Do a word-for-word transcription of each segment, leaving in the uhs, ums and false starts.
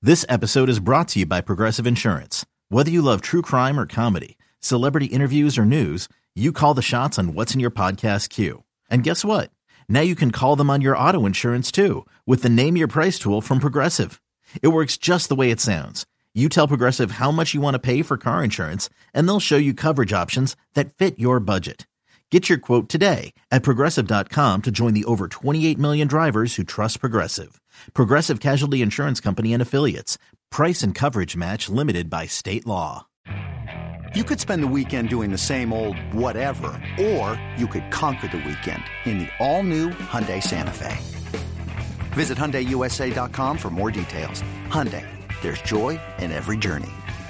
This episode is brought to you by Progressive Insurance. Whether you love true crime or comedy, celebrity interviews or news, you call the shots on what's in your podcast queue. And guess what? Now you can call them on your auto insurance too with the Name Your Price tool from Progressive. It works just the way it sounds. You tell Progressive how much you want to pay for car insurance, and they'll show you coverage options that fit your budget. Get your quote today at Progressive dot com to join the over twenty-eight million drivers who trust Progressive. Progressive Casualty Insurance Company and Affiliates. Price and coverage match limited by state law. You could spend the weekend doing the same old whatever, or you could conquer the weekend in the all-new Hyundai Santa Fe. Visit Hyundai U S A dot com for more details. Hyundai, there's joy in every journey.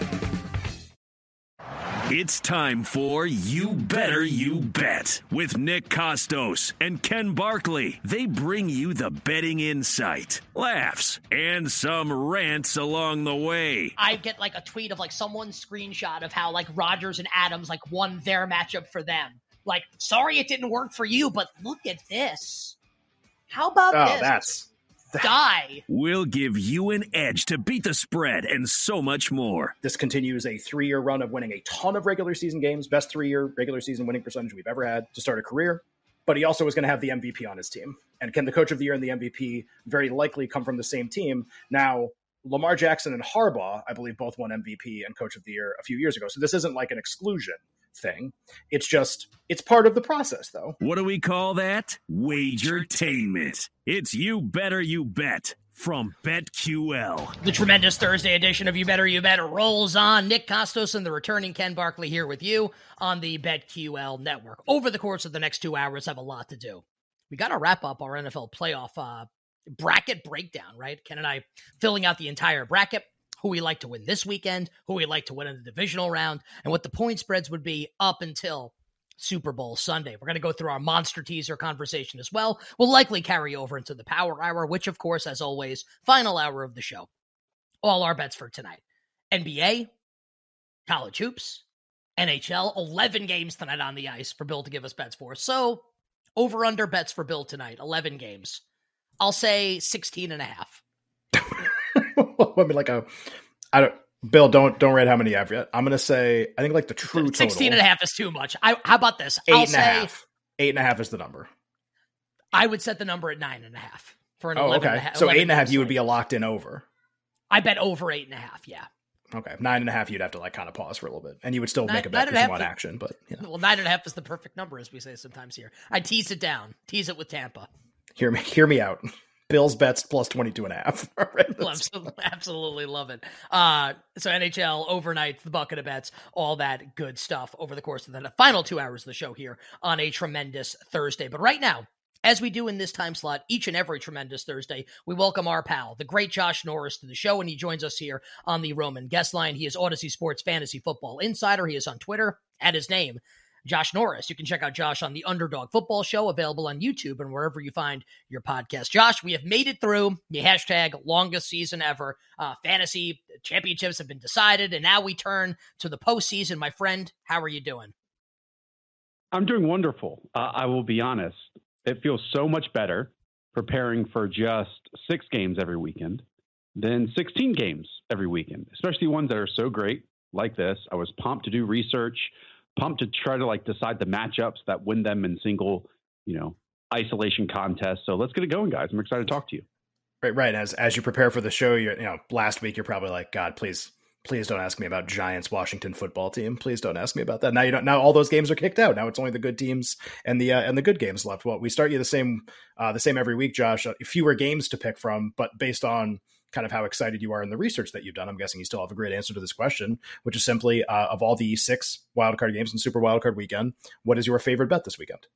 It's time for You Better You Bet with Nick Kostos and Ken Barkley. They bring you the betting insight, laughs, and some rants along the way. I get like a tweet of like someone's screenshot of how like Rodgers and Adams like won their matchup for them. Like, sorry it didn't work for you, but look at this. How about oh, this? That's Die. We'll give you an edge to beat the spread and so much more. This continues a three-year run of winning a ton of regular season games, best three-year regular season winning percentage we've ever had to start a career. But he also was going to have the M V P on his team. And can the coach of the year and the M V P very likely come from the same team? Now, Lamar Jackson and Harbaugh, I believe, both won M V P and coach of the year a few years ago. So this isn't like an exclusion thing. It's just, it's part of the process, though. What do we call that? Wagertainment. It's You Better You Bet from BetQL. The tremendous Thursday edition of You Better You Bet rolls on. Nick Kostos and the returning Ken Barkley here with you on the BetQL network. Over the course of the next two hours, I have a lot to do. We got to wrap up our N F L playoff uh, bracket breakdown, right? Ken and I filling out the entire bracket, who we like to win this weekend, who we like to win in the divisional round, and what the point spreads would be up until Super Bowl Sunday. We're going to go through our monster teaser conversation as well. We'll likely carry over into the Power Hour, which, of course, as always, final hour of the show. All our bets for tonight. N B A, college hoops, N H L, eleven games tonight on the ice for Bill to give us bets for. So, over-under bets for Bill tonight, eleven games. I'll say sixteen and a half. I mean, like a, I don't, Bill, don't don't read how many I've yet. I'm going to say, I think like the true total. sixteen and a half is too much. I, how about this? Eight I'll and say, a half. Eight and a half is the number. I would set the number at nine and a half for an oh, eleven okay. and a half. So eight and a half, you would be a locked in over. I bet over eight and a half, yeah. Okay. Nine and a half, you'd have to like kind of pause for a little bit. And you would still nine, make a bet because you want is, action. But you know. Well, nine and a half is the perfect number, as we say sometimes here. I tease it down. Tease it with Tampa. Hear me, hear me out. Bill's bets plus twenty-two and a half. Well, absolutely, absolutely love it. Uh, so N H L, overnight, the bucket of bets, all that good stuff over the course of the final two hours of the show here on a tremendous Thursday. But right now, as we do in this time slot, each and every tremendous Thursday, we welcome our pal, the great Josh Norris, to the show, and he joins us here on the Roman guest line. He is Odyssey Sports Fantasy Football Insider. He is on Twitter at his name, Josh Norris. You can check out Josh on the Underdog Football Show, available on YouTube and wherever you find your podcast. Josh, we have made it through the hashtag longest season ever. Uh, fantasy championships have been decided, and now we turn to the postseason. My friend, how are you doing? I'm doing wonderful. Uh, I will be honest. It feels so much better preparing for just six games every weekend than sixteen games every weekend, especially ones that are so great like this. I was pumped to do research, pumped to try to like decide the matchups that win them in single, you know, isolation contests. So let's get it going, guys. I'm excited to talk to you. Right, right. As as you prepare for the show, you're, you know, last week you're probably like, God, please, please don't ask me about Giants Washington football team. Please don't ask me about that. Now you don't. Now all those games are kicked out. Now it's only the good teams and the uh, and the good games left. Well, we start you the same uh, the same every week, Josh. Uh, fewer games to pick from, but based on kind of how excited you are in the research that you've done, I'm guessing you still have a great answer to this question, which is simply uh, of all the six wildcard games in Super Wildcard Weekend, what is your favorite bet this weekend?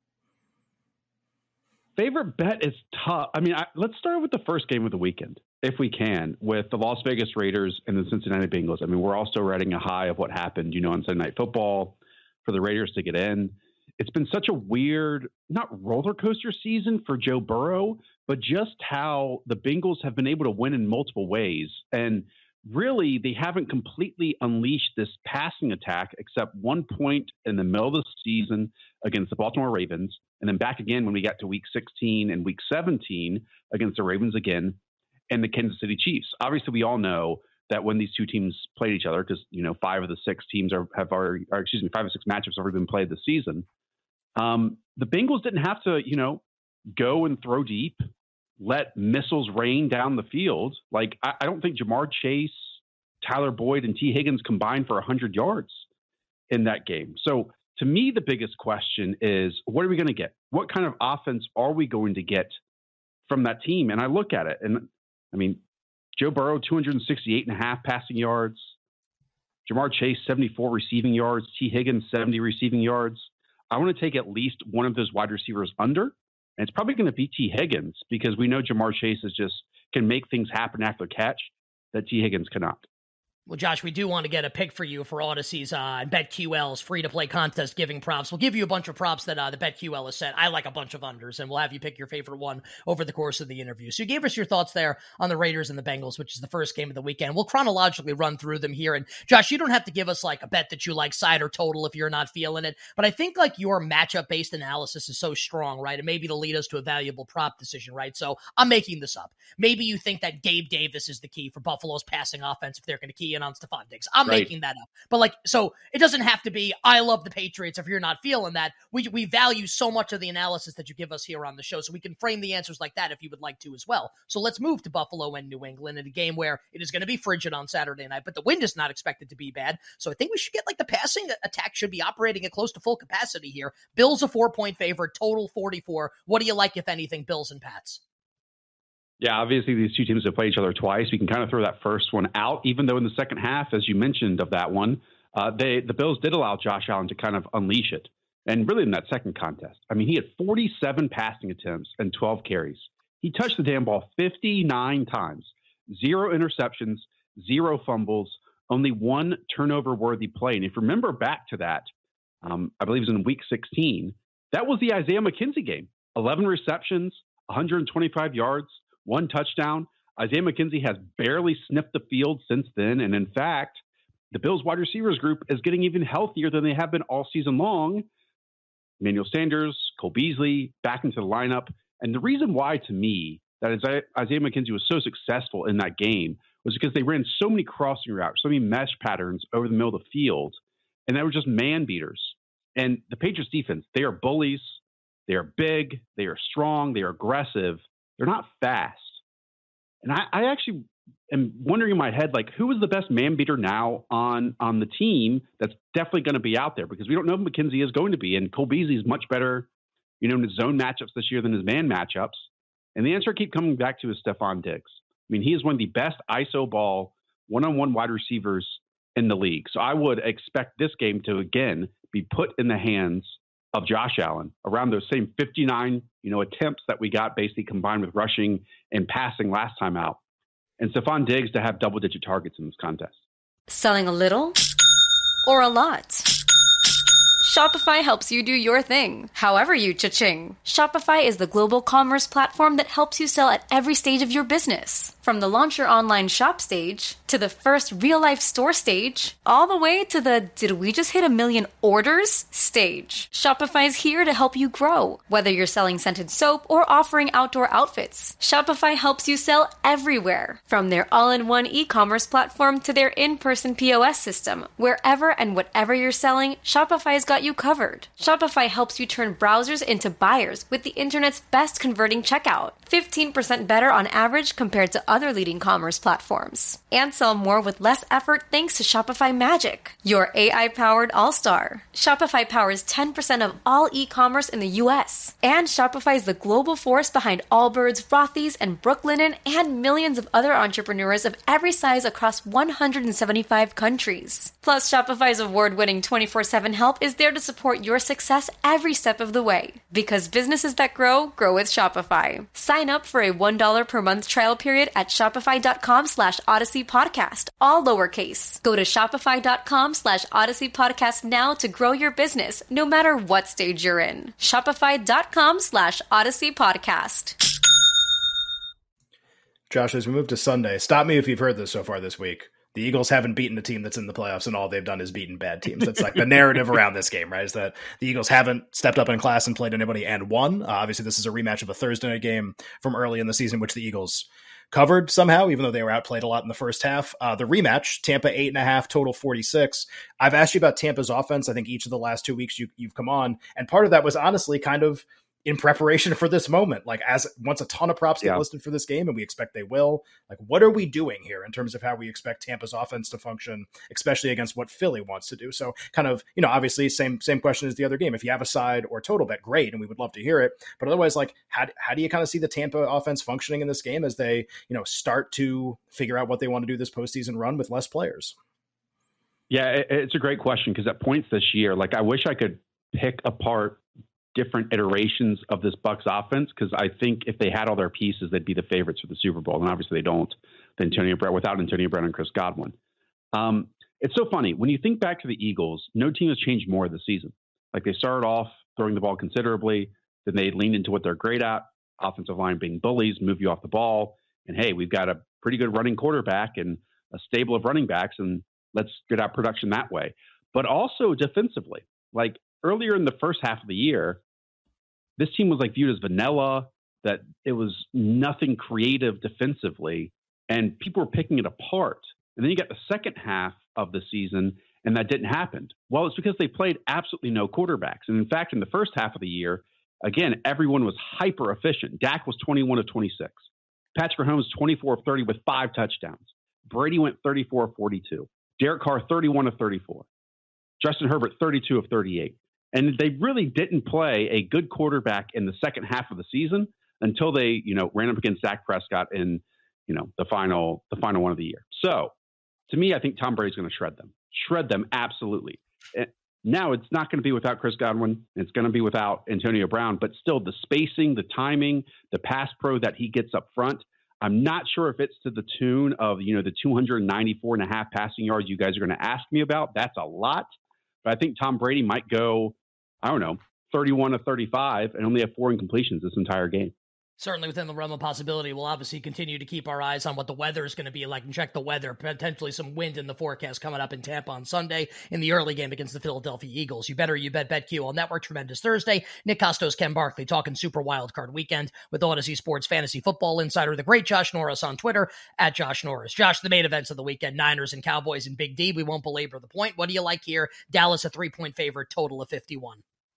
Favorite bet is tough. I mean, I, let's start with the first game of the weekend, if we can, with the Las Vegas Raiders and the Cincinnati Bengals. I mean, we're also riding a high of what happened, you know, on Sunday Night Football for the Raiders to get in. It's been such a weird, not roller coaster season for Joe Burrow, but just how the Bengals have been able to win in multiple ways. And really, they haven't completely unleashed this passing attack except one point in the middle of the season against the Baltimore Ravens, and then back again when we got to week sixteen and week seventeen against the Ravens again. and the Kansas City Chiefs. Obviously, we all know that when these two teams played each other, because, you know, five of the six teams are, have already, or excuse me, five or six matchups have already been played this season. Um, the Bengals didn't have to, you know, go and throw deep, let missiles rain down the field. Like, I, I don't think Jamar Chase, Tyler Boyd, and T. Higgins combined for one hundred yards in that game. So to me, the biggest question is, what are we going to get? What kind of offense are we going to get from that team? And I look at it, and I mean, Joe Burrow, two hundred sixty-eight and a half passing yards. Jamar Chase, seventy-four receiving yards. T. Higgins, seventy receiving yards. I want to take at least one of those wide receivers under, and it's probably going to be T. Higgins, because we know Jamar Chase is just can make things happen after catch that T. Higgins cannot. Well, Josh, we do want to get a pick for you for Odyssey's uh, BetQL's free-to-play contest giving props. We'll give you a bunch of props that uh, the BetQL has set. I like a bunch of unders, and we'll have you pick your favorite one over the course of the interview. So you gave us your thoughts there on the Raiders and the Bengals, which is the first game of the weekend. We'll chronologically run through them here. And Josh, you don't have to give us like a bet that you like, side or total, if you're not feeling it. But I think like your matchup-based analysis is so strong, right? And maybe it'll lead us to a valuable prop decision, right? So I'm making this up. Maybe you think that Gabe Davis is the key for Buffalo's passing offense if they're going to key in on Stephon Diggs. I'm right. making that up. But like, so it doesn't have to be, I love the Patriots if you're not feeling that. We we value so much of the analysis that you give us here on the show, so we can frame the answers like that if you would like to as well. So let's move to Buffalo and New England in a game where it is going to be frigid on Saturday night, but the wind is not expected to be bad. So I think we should get like the passing attack should be operating at close to full capacity here. Bills a four-point favorite, total forty-four. What do you like, if anything, Bills and Pats? Yeah, obviously these two teams have played each other twice. We can kind of throw that first one out, even though in the second half, as you mentioned of that one, uh, they the Bills did allow Josh Allen to kind of unleash it. And really in that second contest, I mean, he had forty-seven passing attempts and twelve carries. He touched the damn ball fifty-nine times, zero interceptions, zero fumbles, only one turnover-worthy play. And if you remember back to that, um, I believe it was in week sixteen, that was the Isaiah McKenzie game. eleven receptions, one hundred twenty-five yards, one touchdown. Isaiah McKenzie has barely sniffed the field since then. And in fact, the Bills wide receivers group is getting even healthier than they have been all season long. Emmanuel Sanders, Cole Beasley back into the lineup. And the reason why, to me, that Isaiah McKenzie was so successful in that game was because they ran so many crossing routes, so many mesh patterns over the middle of the field, and they were just man beaters. And the Patriots defense, they are bullies. They are big. They are strong. They are aggressive. They're not fast. And I, I actually am wondering in my head, like, who is the best man beater now on, on the team that's definitely going to be out there? Because we don't know if McKenzie is going to be. And Cole Beasley is much better, you know, in his zone matchups this year than his man matchups. And the answer I keep coming back to is Stephon Diggs. I mean, he is one of the best I S O ball one-on-one wide receivers in the league. So I would expect this game to, again, be put in the hands of Josh Allen around those same fifty-nine, you know, attempts that we got basically combined with rushing and passing last time out. And Stephon Diggs to have double-digit targets in this contest. Selling a little or a lot? Shopify helps you do your thing, however you cha-ching. Shopify is the global commerce platform that helps you sell at every stage of your business. From the launch your online shop stage, to the first real-life store stage, all the way to the did we just hit a million orders stage. Shopify's here to help you grow. Whether you're selling scented soap or offering outdoor outfits, Shopify helps you sell everywhere. From their all-in-one e-commerce platform to their in-person P O S system, wherever and whatever you're selling, Shopify's got you covered. Shopify helps you turn browsers into buyers with the internet's best converting checkout. fifteen percent better on average compared to other leading commerce platforms. And sell more with less effort thanks to Shopify Magic, your A I-powered all-star. Shopify powers ten percent of all e-commerce in the U S. And Shopify is the global force behind Allbirds, Rothy's, and Brooklinen, and millions of other entrepreneurs of every size across one hundred seventy-five countries. Plus, Shopify's award-winning twenty-four seven help is there to support your success every step of the way. Because businesses that grow, grow with Shopify. Sign up for a one dollar per month trial period at shopify.com slash Odyssey Podcast, all lowercase. Go to shopify.com slash Odyssey Podcast now to grow your business, no matter what stage you're in. Shopify.com slash Odyssey Podcast. Josh, as we move to Sunday, stop me if you've heard this so far this week. The Eagles haven't beaten a team that's in the playoffs, and all they've done is beaten bad teams. That's like the narrative around this game, right? Is that the Eagles haven't stepped up in class and played anybody and won. Uh, obviously, this is a rematch of a Thursday night game from early in the season, which the Eagles covered somehow, even though they were outplayed a lot in the first half. Uh, the rematch, Tampa eight and a half, total forty-six. I've asked you about Tampa's offense. I think each of the last two weeks you, you've come on, and part of that was honestly kind of in preparation for this moment. Like, as once a ton of props get yeah. listed for this game, and we expect they will, like, what are we doing here in terms of how we expect Tampa's offense to function, especially against what Philly wants to do? So kind of, you know, obviously same, same question as the other game. If you have a side or total bet, great. And we would love to hear it, but otherwise, like, how, how do you kind of see the Tampa offense functioning in this game as they, you know, start to figure out what they want to do this postseason run with less players? Yeah, it, it's a great question, because at points this year, like, I wish I could pick apart different iterations of this Bucs offense, because I think if they had all their pieces, they'd be the favorites for the Super Bowl. And obviously they don't, the Antonio Brown, without Antonio Brown and Chris Godwin. Um, it's so funny. When you think back to the Eagles, no team has changed more this season. Like, they started off throwing the ball considerably, then they leaned into what they're great at, offensive line being bullies, move you off the ball. And hey, we've got a pretty good running quarterback and a stable of running backs, and let's get out production that way. But also defensively, like, earlier in the first half of the year, this team was like viewed as vanilla, that it was nothing creative defensively, and people were picking it apart. And then you got the second half of the season, and that didn't happen. Well, it's because they played absolutely no quarterbacks. And in fact, in the first half of the year, again, everyone was hyper efficient. Dak was twenty-one of twenty-six. Patrick Mahomes twenty-four of thirty with five touchdowns. Brady went thirty-four of forty-two. Derek Carr thirty-one of thirty-four. Justin Herbert thirty-two of thirty-eight. And they really didn't play a good quarterback in the second half of the season until they, you know, ran up against Dak Prescott in, you know, the final, the final one of the year. So to me, I think Tom Brady's going to shred them, shred them. Absolutely. Now it's not going to be without Chris Godwin. It's going to be without Antonio Brown, but still the spacing, the timing, the pass pro that he gets up front. I'm not sure if it's to the tune of, you know, the two ninety-four and a half passing yards you guys are going to ask me about. That's a lot, but I think Tom Brady might go, I don't know, thirty-one of thirty-five and only have four incompletions this entire game. Certainly within the realm of possibility. We'll obviously continue to keep our eyes on what the weather is going to be like and check the weather. Potentially some wind in the forecast coming up in Tampa on Sunday in the early game against the Philadelphia Eagles. You better, you bet, BetQL Network. Tremendous Thursday. Nick Costos, Ken Barkley talking Super Wildcard Weekend with Odyssey Sports Fantasy Football Insider, the great Josh Norris on Twitter at Josh Norris. Josh, the main events of the weekend, Niners and Cowboys and Big D. We won't belabor the point. What do you like here? Dallas a three-point favorite, total of fifty-one.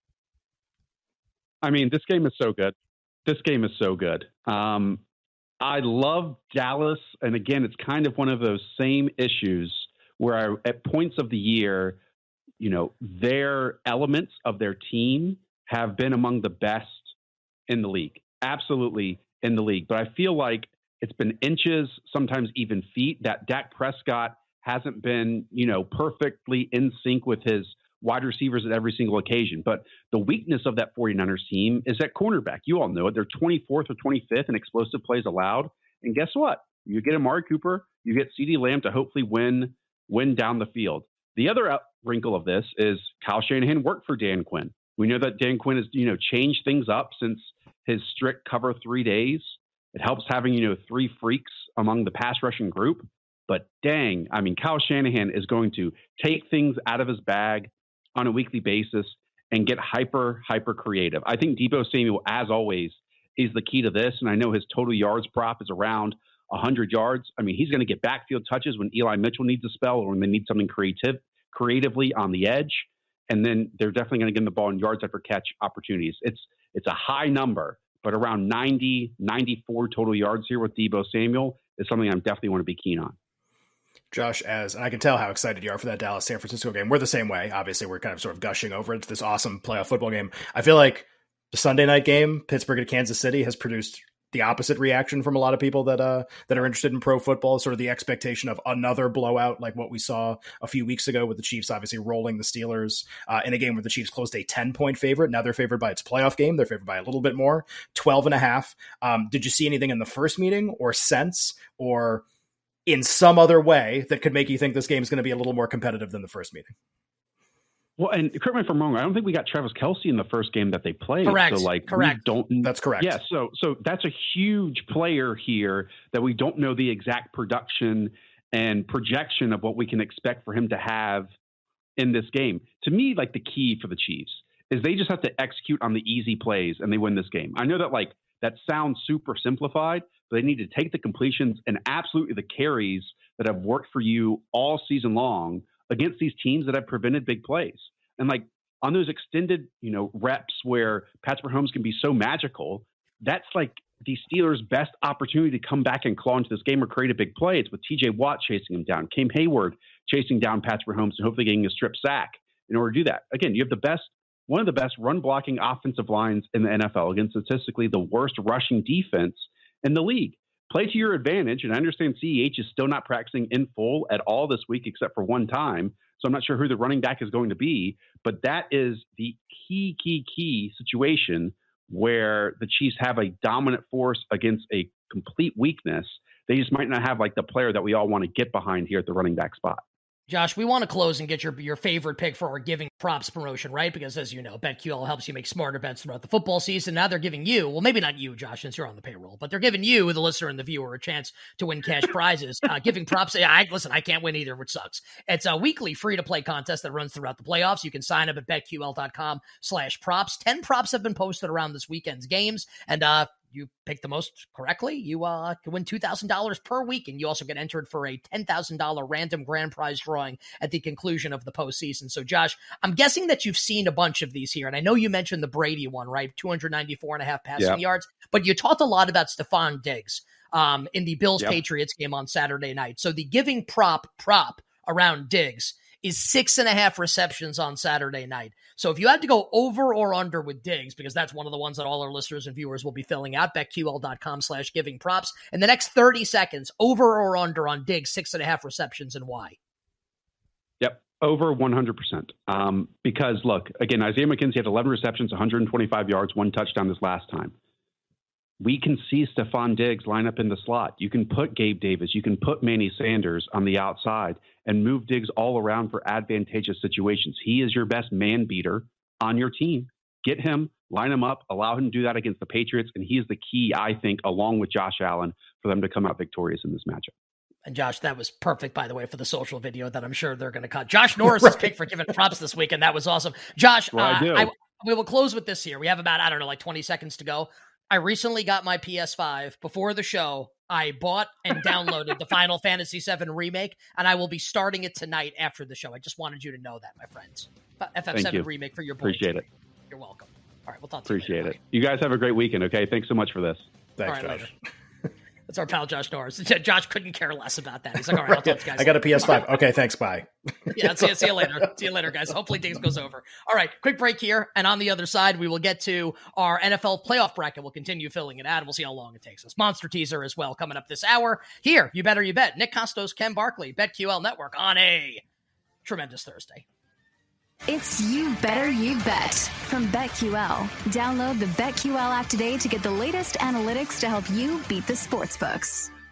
I mean, this game is so good. This game is so good. Um, I love Dallas. And again, it's kind of one of those same issues where I, at points of the year, you know, their elements of their team have been among the best in the league. Absolutely in the league. But I feel like it's been inches, sometimes even feet, that Dak Prescott hasn't been, you know, perfectly in sync with his wide receivers at every single occasion. But the weakness of that 49ers team is at cornerback. You all know it. They're twenty-fourth or twenty-fifth in explosive plays allowed. And guess what? You get Amari Cooper, you get CeeDee Lamb to hopefully win, win down the field. The other wrinkle of this is Kyle Shanahan worked for Dan Quinn. We know that Dan Quinn has, you know, changed things up since his strict cover three days. It helps having, you know, three freaks among the pass rushing group. But dang, I mean, Kyle Shanahan is going to take things out of his bag on a weekly basis and get hyper, hyper creative. I think Deebo Samuel, as always, is the key to this. And I know his total yards prop is around one hundred yards. I mean, he's going to get backfield touches when Eli Mitchell needs a spell or when they need something creative, creatively on the edge. And then they're definitely going to get him the ball in yards after catch opportunities. It's it's a high number, but around ninety, ninety-four total yards here with Deebo Samuel is something I definitely want to be keen on. Josh, as and I can tell how excited you are for that Dallas San Francisco game. We're the same way. Obviously, we're kind of sort of gushing over it. It's this awesome playoff football game. I feel like the Sunday night game, Pittsburgh at Kansas City, has produced the opposite reaction from a lot of people that uh that are interested in pro football. Sort of the expectation of another blowout, like what we saw a few weeks ago with the Chiefs, obviously rolling the Steelers uh, in a game where the Chiefs closed a ten point favorite. Now they're favored by its playoff game. They're favored by a little bit more, twelve and a half. Um, did you see anything in the first meeting or sense or in some other way that could make you think this game is going to be a little more competitive than the first meeting? Well, and correct me if I'm wrong, I don't think we got Travis Kelce in the first game that they played. Correct. So like, correct. We don't, that's correct. Yeah. So, so that's a huge player here that we don't know the exact production and projection of what we can expect for him to have in this game. To me, like the key for the Chiefs is they just have to execute on the easy plays and they win this game. I know that like, that sounds super simplified, but they need to take the completions and absolutely the carries that have worked for you all season long against these teams that have prevented big plays. And like on those extended, you know, reps where Patrick Mahomes can be so magical, that's like the Steelers' best opportunity to come back and claw into this game or create a big play. It's with T J Watt chasing him down, Cam Hayward chasing down Patrick Mahomes and hopefully getting a strip sack in order to do that. Again, you have the best, one of the best run blocking offensive lines in the N F L against statistically the worst rushing defense in the league. Play to your advantage. And I understand C E H is still not practicing in full at all this week, except for one time. So I'm not sure who the running back is going to be, but that is the key, key, key situation where the Chiefs have a dominant force against a complete weakness. They just might not have like the player that we all want to get behind here at the running back spot. Josh, we want to close and get your your favorite pick for our Giving Props promotion, right? Because as you know, BetQL helps you make smarter bets throughout the football season. Now they're giving you, well, maybe not you, Josh, since you're on the payroll, but they're giving you, the listener and the viewer, a chance to win cash prizes. Uh, Giving Props, I listen, I can't win either, which sucks. It's a weekly free-to-play contest that runs throughout the playoffs. You can sign up at betql.com slash props. Ten props have been posted around this weekend's games, and uh, you pick the most correctly, you uh, can win two thousand dollars per week, and you also get entered for a ten thousand dollars random grand prize drawing at the conclusion of the postseason. So, Josh, I'm guessing that you've seen a bunch of these here, and I know you mentioned the Brady one, right? two ninety-four and a half passing yep. yards, but you talked a lot about Stephon Diggs um, in the Bills-Patriots yep. game on Saturday night. So the Giving Prop prop around Diggs is six and a half receptions on Saturday night. So if you had to go over or under with Diggs, because that's one of the ones that all our listeners and viewers will be filling out, betql.com slash giving props, in the next thirty seconds, over or under on Diggs, six and a half receptions, and why? Yep, over one hundred percent. Um, because, look, again, Isaiah McKenzie had eleven receptions, one hundred twenty-five yards, one touchdown this last time. We can see Stephon Diggs line up in the slot. You can put Gabe Davis. You can put Manny Sanders on the outside and move Diggs all around for advantageous situations. He is your best man beater on your team. Get him, line him up, allow him to do that against the Patriots, and he is the key, I think, along with Josh Allen, for them to come out victorious in this matchup. And Josh, that was perfect, by the way, for the social video that I'm sure they're going to cut. Josh Norris' right. pick for Giving Props this week, and that was awesome. Josh, well, uh, I I, we will close with this here. We have about, I don't know, like twenty seconds to go. I recently got my P S five. Before the show, I bought and downloaded the Final Fantasy seven Remake, and I will be starting it tonight after the show. I just wanted you to know that, my friends. F F seven Remake for your boy. Appreciate it. You're welcome. All right, we'll talk to Appreciate you later. it. You guys have a great weekend, okay? Thanks so much for this. Thanks, all right, Josh. That's our pal Josh Norris. Josh couldn't care less about that. He's like, all right, I'll talk to you guys. I got a P S five. Okay, thanks, bye. Yeah, see you, see you later. See you later, guys. Hopefully Diggs goes over. All right, quick break here. And on the other side, we will get to our N F L playoff bracket. We'll continue filling it out, and we'll see how long it takes us. Monster teaser as well coming up this hour. Here, You Better You Bet. Nick Kostos, Ken Barkley, BetQL Network on a tremendous Thursday. It's You Better You Bet from BetQL. Download the BetQL app today to get the latest analytics to help you beat the sportsbooks.